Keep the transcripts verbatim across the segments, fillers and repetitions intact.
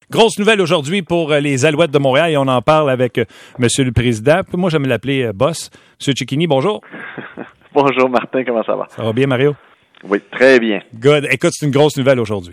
Grosse nouvelle aujourd'hui pour les Alouettes de Montréal et on en parle avec Monsieur le Président. Moi, j'aime l'appeler Boss. Monsieur Cecchini, bonjour. Bonjour Martin, comment ça va? Ça va bien, Mario? Oui, très bien. Good. Écoute, c'est une grosse nouvelle aujourd'hui.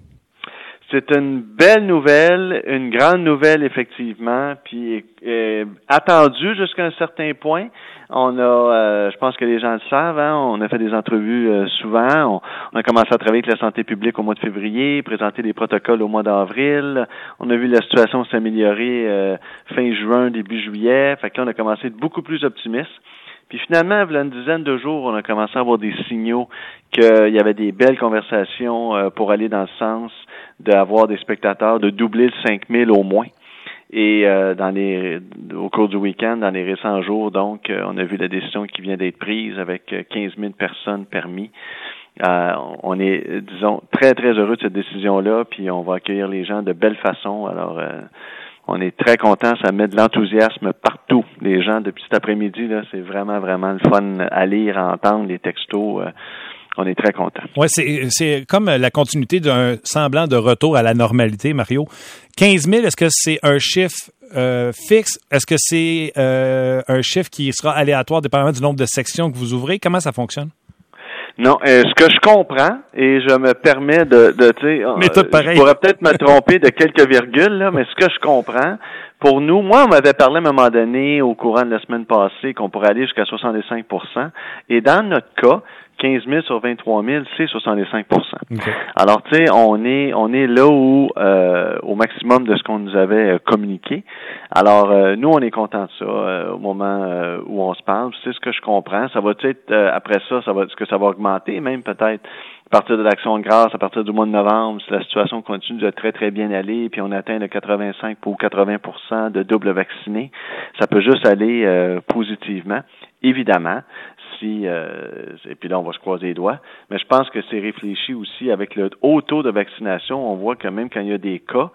C'est une belle nouvelle, une grande nouvelle effectivement, puis euh, attendue jusqu'à un certain point. On a, euh, je pense que les gens le savent, hein, on a fait des entrevues euh, souvent. On, on a commencé à travailler avec la santé publique au mois de février, présenter des protocoles au mois d'avril. On a vu la situation s'améliorer euh, fin juin, début juillet. Fait qu'on a commencé à être beaucoup plus optimiste. Puis finalement, il y a une dizaine de jours, on a commencé à avoir des signaux qu'il y avait des belles conversations euh, pour aller dans le sens d'avoir des spectateurs, de doubler le cinq mille au moins. Et euh, dans les au cours du week-end, dans les récents jours, donc, euh, on a vu la décision qui vient d'être prise avec quinze mille personnes permis. Euh, on est, disons, très, très heureux de cette décision-là, puis on va accueillir les gens de belle façon. Alors, euh, on est très contents, ça met de l'enthousiasme partout. Les gens, depuis cet après-midi, là, c'est vraiment, vraiment le fun à lire, à entendre, les textos. Euh, on est très contents. Oui, c'est, c'est comme la continuité d'un semblant de retour à la normalité, Mario. quinze mille, est-ce que c'est un chiffre euh, fixe? Est-ce que c'est euh, un chiffre qui sera aléatoire dépendamment du nombre de sections que vous ouvrez? Comment ça fonctionne? Non, euh, ce que je comprends, et je me permets de, de tu sais, euh, je pourrais peut-être me tromper de quelques virgules, là, mais ce que je comprends, pour nous, moi, on m'avait parlé à un moment donné, au courant de la semaine passée, qu'on pourrait aller jusqu'à soixante-cinq pour cent, et dans notre cas, quinze mille sur vingt-trois mille, c'est soixante-cinq pour cent. Okay. Alors, tu sais, on est on est là où euh, au maximum de ce qu'on nous avait euh, communiqué. Alors, euh, nous, on est contents de ça euh, au moment euh, où on se parle. C'est ce que je comprends. Ça va être euh, après ça, ça va est-ce que ça va augmenter, même peut-être à partir de l'Action de grâce, à partir du mois de novembre, si la situation continue de très, très bien aller, puis on atteint le quatre-vingt-cinq ou quatre-vingts pour cent de double vaccinés, ça peut juste aller euh, positivement. Évidemment, si euh, et puis là on va se croiser les doigts, mais je pense que c'est réfléchi aussi avec le haut taux de vaccination. On voit que même quand il y a des cas,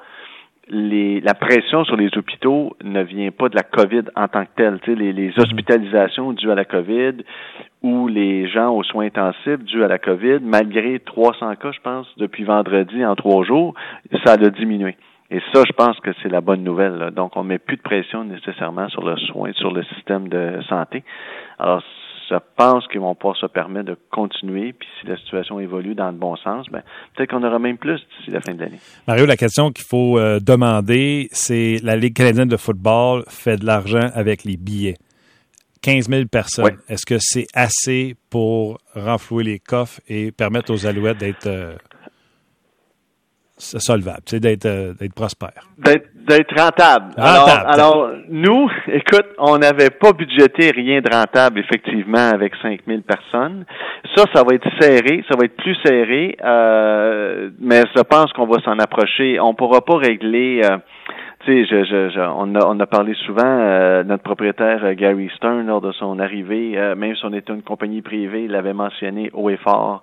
les la pression sur les hôpitaux ne vient pas de la COVID en tant que telle. Tu sais, les, les hospitalisations dues à la COVID ou les gens aux soins intensifs dus à la COVID, malgré trois cents cas, je pense, depuis vendredi en trois jours, ça a diminué. Et ça, je pense que c'est la bonne nouvelle, là. Donc, on met plus de pression nécessairement sur le soin, sur le système de santé. Alors, je pense qu'ils vont pouvoir se permettre de continuer, puis si la situation évolue dans le bon sens, ben peut-être qu'on aura même plus d'ici la fin de l'année. Mario, la question qu'il faut euh, demander, c'est la Ligue canadienne de football fait de l'argent avec les billets. quinze mille personnes. Oui. Est-ce que c'est assez pour renflouer les coffres et permettre aux Alouettes d'être euh, solvables, tu sais, d'être, euh, d'être prospères? D'être, d'être rentable. Alors, alors, nous, écoute, on n'avait pas budgété rien de rentable, effectivement, avec cinq mille personnes. Ça, ça va être serré, ça va être plus serré, euh, mais je pense qu'on va s'en approcher. On pourra pas régler... Euh, Tu sais, je, je, je, on a, on a parlé souvent, euh, notre propriétaire euh, Gary Stern, lors de son arrivée, euh, même si on était une compagnie privée, il l'avait mentionné haut et fort.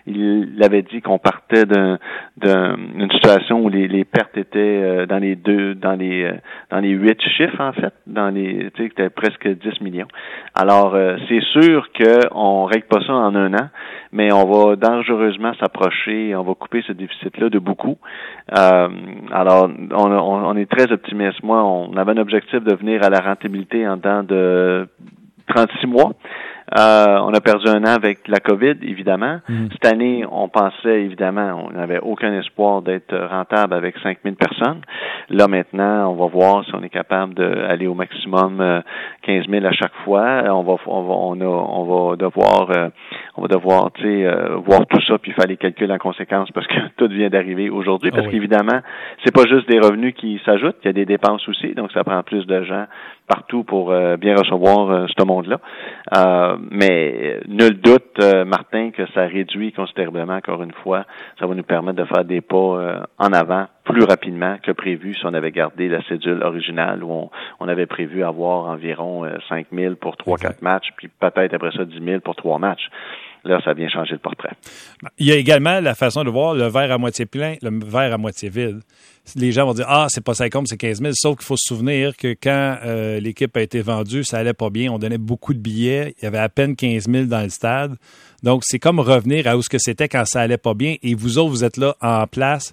Il avait dit qu'on partait d'un, d'un, d'une situation où les, les pertes étaient euh, dans les deux, dans les, euh, dans les huit chiffres en fait, dans les, tu sais, c'était presque dix millions. Alors, euh, c'est sûr qu'on règle pas ça en un an, mais on va dangereusement s'approcher, on va couper ce déficit-là de beaucoup. Euh, alors, on, on, on est très optimiste. Moi, on avait un objectif de venir à la rentabilité en temps de trente-six mois. Euh, on a perdu un an avec la COVID, évidemment. Mmh. Cette année, on pensait, évidemment, on n'avait aucun espoir d'être rentable avec cinq mille personnes. Là, maintenant, on va voir si on est capable d'aller au maximum euh, quinze mille à chaque fois. On va, on va, on a, on va devoir, euh, on va devoir, tu sais, euh, voir tout ça puis faire les calculs en conséquence parce que tout vient d'arriver aujourd'hui. Parce oh oui. qu'évidemment, c'est pas juste des revenus qui s'ajoutent, il y a des dépenses aussi. Donc, ça prend plus de gens partout pour euh, bien recevoir euh, ce monde-là. Euh, mais nul doute, euh, Martin, que ça réduit considérablement, encore une fois. Ça va nous permettre de faire des pas euh, en avant plus rapidement que prévu si on avait gardé la cédule originale où on, on avait prévu avoir environ euh, cinq mille pour trois quatre matchs, puis peut-être après ça dix mille pour trois matchs. Là, ça vient changer le portrait. Il y a également la façon de voir le verre à moitié plein, le verre à moitié vide. Les gens vont dire « Ah, c'est pas cinquante, c'est quinze mille », sauf qu'il faut se souvenir que quand euh, l'équipe a été vendue, ça allait pas bien. On donnait beaucoup de billets. Il y avait à peine quinze mille dans le stade. Donc, c'est comme revenir à où ce que c'était quand ça allait pas bien. Et vous autres, vous êtes là en place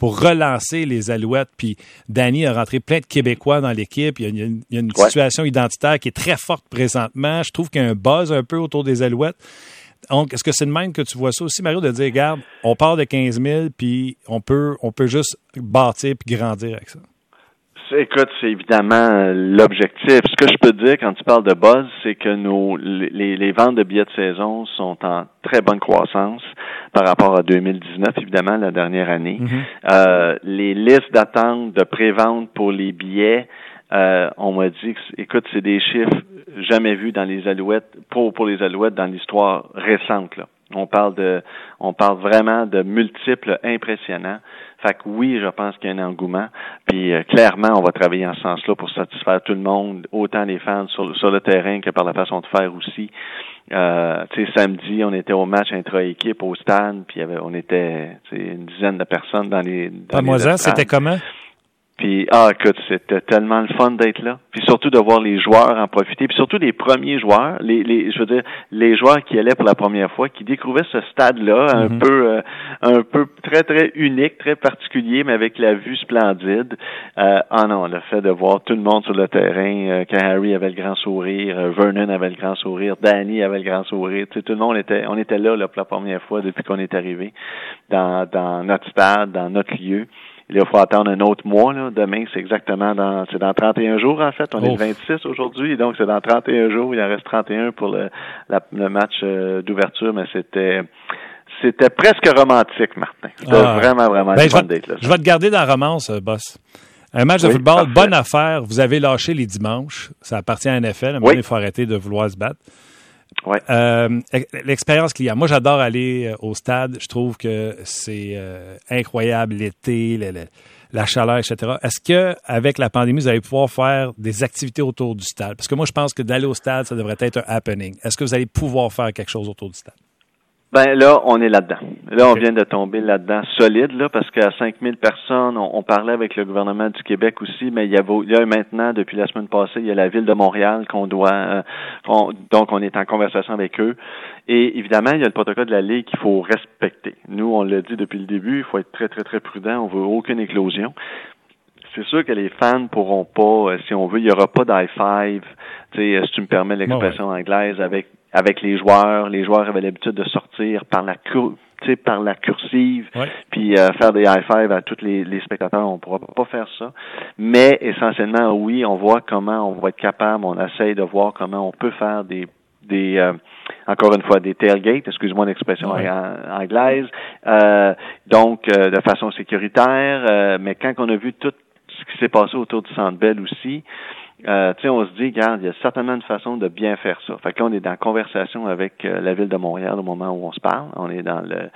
pour relancer les Alouettes. Puis Danny a rentré plein de Québécois dans l'équipe. Il y a, il y a une, il y a une ouais. situation identitaire qui est très forte présentement. Je trouve qu'il y a un buzz un peu autour des Alouettes. Donc, est-ce que c'est de même que tu vois ça aussi, Mario, de dire, regarde, on part de quinze mille, puis on peut, on peut juste bâtir puis grandir avec ça? Écoute, c'est évidemment l'objectif. Ce que je peux te dire quand tu parles de buzz, c'est que nos les, les ventes de billets de saison sont en très bonne croissance par rapport à deux mille dix-neuf, évidemment, la dernière année. Mm-hmm. Euh, les listes d'attente de pré-vente pour les billets, euh, on m'a dit que, écoute, c'est des chiffres jamais vus dans les Alouettes, pour, pour les Alouettes dans l'histoire récente, là. On parle de, on parle vraiment de multiples impressionnants. Fait que oui, je pense qu'il y a un engouement. Puis euh, clairement, on va travailler en ce sens-là pour satisfaire tout le monde, autant les fans sur, sur le terrain que par la façon de faire aussi. Euh, tu sais, samedi, on était au match intra-équipe au stade, puis il y avait, on était, tu sais, une dizaine de personnes dans les. Dans ah, moi, ça, c'était comment? Puis, ah, écoute, c'était tellement le fun d'être là. Puis surtout de voir les joueurs en profiter. Puis surtout les premiers joueurs, les, les, je veux dire, les joueurs qui allaient pour la première fois, qui découvraient ce stade-là, mm-hmm. un peu, euh, un peu très, très unique, très particulier, mais avec la vue splendide. Euh, ah non, le fait de voir tout le monde sur le terrain, euh, quand Harry avait le grand sourire, euh, Vernon avait le grand sourire, Danny avait le grand sourire. Tu sais, tout le monde était, on était là, là, pour la première fois depuis qu'on est arrivé dans, dans notre stade, dans notre lieu. Il faut attendre un autre mois, là. Demain, c'est exactement dans, c'est dans trente et un jours, en fait. On oh. est le vingt-six aujourd'hui, donc c'est dans trente et un jours. Il en reste trente et un pour le, la, le match euh, d'ouverture, mais c'était, c'était presque romantique, Martin. C'était ah. vraiment, vraiment ben, fun d'être là. Je vais te garder dans la romance, boss. Un match de oui, football, parfait. Bonne affaire. Vous avez lâché les dimanches. Ça appartient à N F L. À un moment donné, il faut arrêter de vouloir se battre. Ouais. Euh, l'expérience client. Moi, j'adore aller au stade. Je trouve que c'est euh, incroyable l'été, le, le, la chaleur, et cetera. Est-ce que avec la pandémie, vous allez pouvoir faire des activités autour du stade? Parce que moi, je pense que d'aller au stade, ça devrait être un happening. Est-ce que vous allez pouvoir faire quelque chose autour du stade? Ben là, on est là-dedans. Là, on vient de tomber là-dedans solide, là, parce qu'à cinq mille personnes, on, on parlait avec le gouvernement du Québec aussi, mais il y a, il y a maintenant, depuis la semaine passée, il y a la ville de Montréal qu'on doit, euh, on, donc on est en conversation avec eux. Et évidemment, il y a le protocole de la Ligue qu'il faut respecter. Nous, on l'a dit depuis le début, il faut être très, très, très prudent. On veut aucune éclosion. C'est sûr que les fans pourront pas, si on veut, il y aura pas d'high five, tu sais, si tu me permets l'expression oh ouais. anglaise, avec avec les joueurs. Les joueurs avaient l'habitude de sortir par la cour, tu sais, par la cursive, ouais. puis euh, faire des high five à tous les, les spectateurs. On pourra pas faire ça. Mais essentiellement, oui, on voit comment on va être capable, on essaye de voir comment on peut faire des des euh, encore une fois des tailgates, excuse-moi l'expression ouais. anglaise, euh, donc euh, de façon sécuritaire, euh, mais quand on a vu tout ce qui s'est passé autour du Centre Bell aussi, euh, tu sais, on se dit, regarde, il y a certainement une façon de bien faire ça. Fait que là, on est dans conversation avec euh, la Ville de Montréal au moment où on se parle. On est dans le,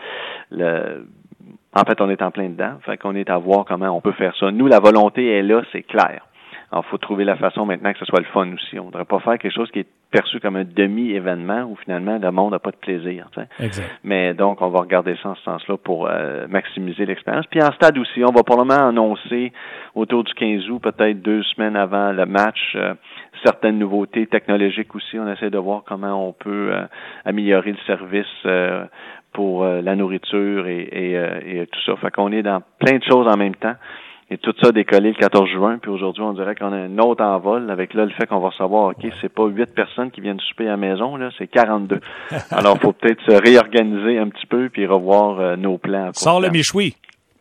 le en fait, on est en plein dedans. Fait qu'on est à voir comment on peut faire ça. Nous, la volonté est là, c'est clair. Alors, il faut trouver la façon maintenant que ce soit le fun aussi. On ne devrait pas faire quelque chose qui est perçu comme un demi-événement où finalement le monde n'a pas de plaisir. T'sais. Exact. Mais donc, on va regarder ça en ce sens-là pour euh, maximiser l'expérience. Puis en stade aussi, on va probablement annoncer autour du quinze août, peut-être deux semaines avant le match, euh, certaines nouveautés technologiques aussi. On essaie de voir comment on peut euh, améliorer le service euh, pour euh, la nourriture et, et, euh, et tout ça. Fait qu'on est dans plein de choses en même temps. Et tout ça décollé le quatorze juin, puis aujourd'hui, on dirait qu'on a un autre envol avec là le fait qu'on va savoir, OK, c'est pas huit personnes qui viennent souper à la maison, là, c'est quarante-deux. Alors, il faut peut-être se réorganiser un petit peu puis revoir euh, nos plans. Sors le méchoui.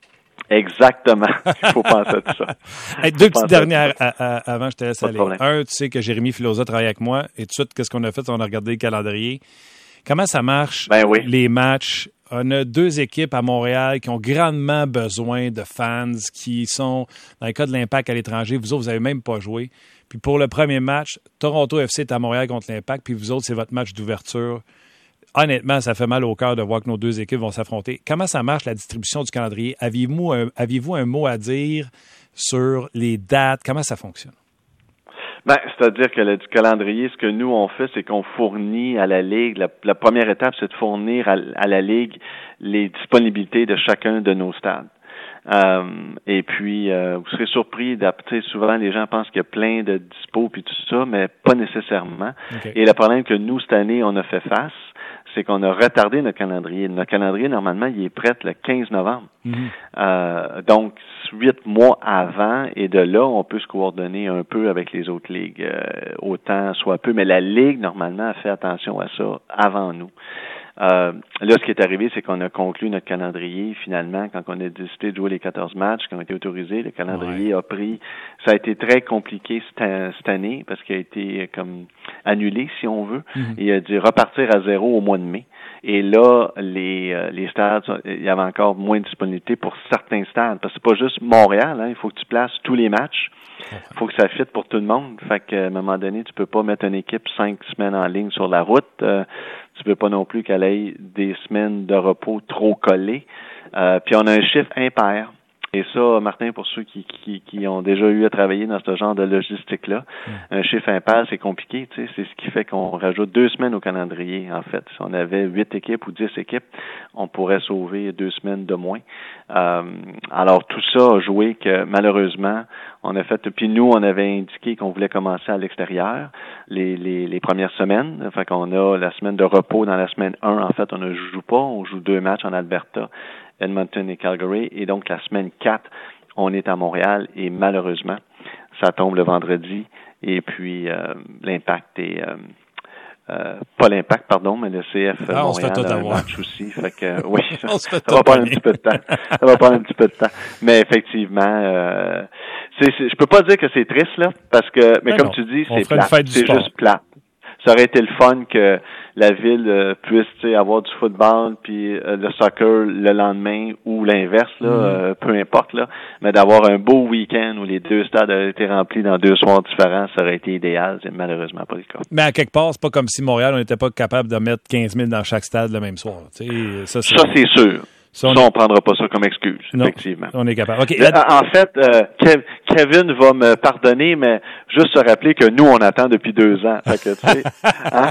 Exactement. Il faut penser à tout ça. Hey, deux petites dernières à, à, avant je te laisse aller. Un, tu sais que Jérémy Filosa travaille avec moi, et tout de suite, qu'est-ce qu'on a fait? On a regardé le calendrier. Comment ça marche, ben oui. les matchs? On a deux équipes à Montréal qui ont grandement besoin de fans, qui sont, dans le cas de l'Impact à l'étranger, vous autres, vous n'avez même pas joué. Puis pour le premier match, Toronto F C est à Montréal contre l'Impact, puis vous autres, c'est votre match d'ouverture. Honnêtement, ça fait mal au cœur de voir que nos deux équipes vont s'affronter. Comment ça marche, la distribution du calendrier? Aviez-vous un, aviez-vous un mot à dire sur les dates? Comment ça fonctionne? Ben, c'est-à-dire que le calendrier, ce que nous on fait, c'est qu'on fournit à la Ligue, la, la première étape, c'est de fournir à, à la Ligue les disponibilités de chacun de nos stades. Euh, et puis, euh, vous serez surpris d'appeler, souvent les gens pensent qu'il y a plein de dispos puis tout ça, mais pas nécessairement. Okay. Et le problème que nous, cette année, on a fait face, c'est qu'on a retardé notre calendrier. Notre calendrier, normalement, il est prêt le quinze novembre. Mm-hmm. Euh, donc, huit mois avant, et de là, on peut se coordonner un peu avec les autres ligues, euh, autant soit peu, mais la Ligue, normalement, a fait attention à ça avant nous. Euh, là, ce qui est arrivé, c'est qu'on a conclu notre calendrier, finalement, quand on a décidé de jouer les quatorze matchs qui ont été autorisés. Le calendrier ouais. a pris... Ça a été très compliqué cette, cette année, parce qu'il a été comme annulé, si on veut. Mm-hmm. Il a dû repartir à zéro au mois de mai. Et là, les, euh, les stades, il y avait encore moins de disponibilité pour certains stades. Parce que c'est pas juste Montréal, hein. Il faut que tu places tous les matchs. Il faut que ça fitte pour tout le monde. Fait qu'à un moment donné, tu peux pas mettre une équipe cinq semaines en ligne sur la route. Euh, tu peux pas non plus qu'elle ait des semaines de repos trop collées. Euh, puis on a un chiffre impair. Et ça, Martin, pour ceux qui, qui, qui ont déjà eu à travailler dans ce genre de logistique-là, mmh. un chiffre impair, c'est compliqué. Tu sais, c'est ce qui fait qu'on rajoute deux semaines au calendrier, en fait. Si on avait huit équipes ou dix équipes, on pourrait sauver deux semaines de moins. Euh, alors, tout ça a joué que, malheureusement, on a fait... Puis nous, on avait indiqué qu'on voulait commencer à l'extérieur les, les, les premières semaines. Fait qu'on a la semaine de repos dans la semaine un. En fait, on ne joue pas. On joue deux matchs en Alberta, Edmonton et Calgary, et donc la semaine quatre, on est à Montréal, et malheureusement, ça tombe le vendredi, et puis euh, l'impact est... Euh, euh, pas l'impact, pardon, mais le C F ah, Montréal a un match aussi, fait que, oui, ça, ça va prendre un petit peu de temps, ça va prendre un petit peu de temps, mais effectivement, euh, c'est, c'est, je peux pas dire que c'est triste, là, parce que, mais, mais comme non, tu dis, c'est plat, c'est sport. Juste plat. Ça aurait été le fun que la ville euh, puisse avoir du football puis euh, le soccer le lendemain ou l'inverse, là, mm. euh, peu importe, là. Mais d'avoir un beau week-end où les deux stades auraient été remplis dans deux soirs différents, ça aurait été idéal. C'est malheureusement pas le cas. Mais à quelque part, c'est pas comme si Montréal, on n'était pas capable de mettre quinze mille dans chaque stade le même soir. Tu sais, ça, c'est, ça, c'est sûr. Ça, on, ça, on prendra pas ça comme excuse, non, effectivement. On est capable. Okay, là... En fait, euh, Kev, Kevin va me pardonner, mais juste se rappeler que nous, on attend depuis deux ans. Fait que, tu sais, hein?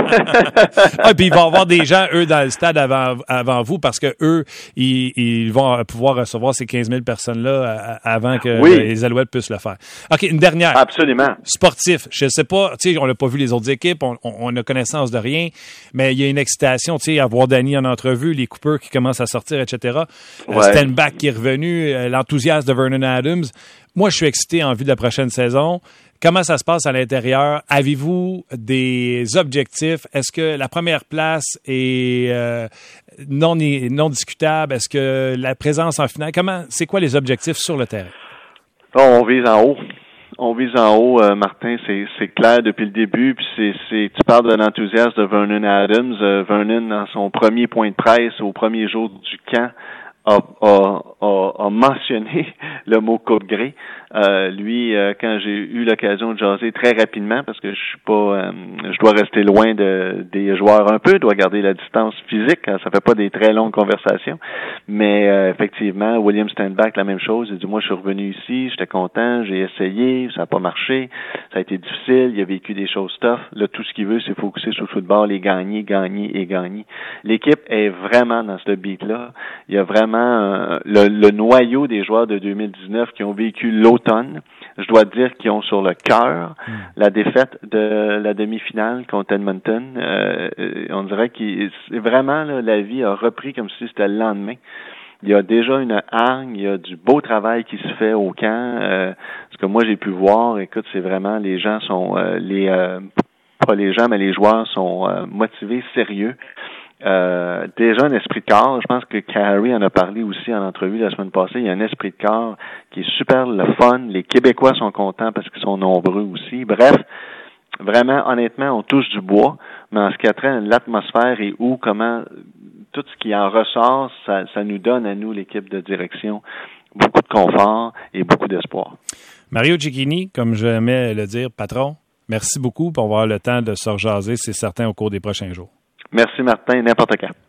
ah, puis il va y avoir des gens, eux, dans le stade avant, avant vous, parce que eux, ils, ils vont pouvoir recevoir ces quinze mille personnes-là avant que oui. les Alouettes puissent le faire. OK, une dernière. Absolument. Sportif. Je sais pas, tu sais, on n'a pas vu les autres équipes, on, on, on a connaissance de rien, mais il y a une excitation, tu sais, à voir Danny en entrevue, les Cooper qui commencent à sortir, et cetera. Ouais. Stenback qui est revenu, l'enthousiasme de Vernon Adams. Moi, je suis excité en vue de la prochaine saison. Comment ça se passe à l'intérieur? Avez-vous des objectifs? Est-ce que la première place est euh, non, non discutable? Est-ce que la présence en finale? Comment? C'est quoi les objectifs sur le terrain? On vise en haut. On vise en haut, euh, Martin, c'est, c'est clair depuis le début. Puis c'est, c'est, tu parles de l'enthousiasme de Vernon Adams. Euh, Vernon, dans son premier point de presse, au premier jour du camp, a, a, a, a mentionné le mot Coupe Grey. Euh, lui, euh, quand j'ai eu l'occasion de jaser très rapidement, parce que je suis pas, euh, je dois rester loin de des joueurs un peu, je dois garder la distance physique, hein, ça fait pas des très longues conversations, mais euh, effectivement, William Stenback, la même chose, il dit, moi je suis revenu ici, j'étais content, j'ai essayé, ça n'a pas marché, ça a été difficile, il a vécu des choses tough, là tout ce qu'il veut c'est focuser sur le football et gagner, gagner et gagner. L'équipe est vraiment dans ce beat-là, il y a vraiment euh, le, le noyau des joueurs de deux mille dix-neuf qui ont vécu l'automne. Je dois dire qu'ils ont sur le cœur mm. la défaite de la demi-finale contre Edmonton. Euh, on dirait que vraiment là, la vie a repris comme si c'était le lendemain. Il y a déjà une hargne, il y a du beau travail qui se fait au camp. Euh, ce que moi j'ai pu voir, écoute, c'est vraiment les gens sont euh, les euh, pas les gens, mais les joueurs sont euh, motivés, sérieux. Euh, déjà un esprit de corps, je pense que Carey en a parlé aussi en entrevue la semaine passée, il y a un esprit de corps qui est super le fun, les Québécois sont contents parce qu'ils sont nombreux aussi, bref, vraiment, honnêtement, on touche du bois, mais en ce qui a trait à l'atmosphère et où, comment, tout ce qui en ressort, ça, ça nous donne à nous, l'équipe de direction, beaucoup de confort et beaucoup d'espoir. Mario Cecchini, comme j'aimais le dire, patron, merci beaucoup pour avoir le temps de se rejaser, c'est certain, au cours des prochains jours. Merci Martin, n'importe quand.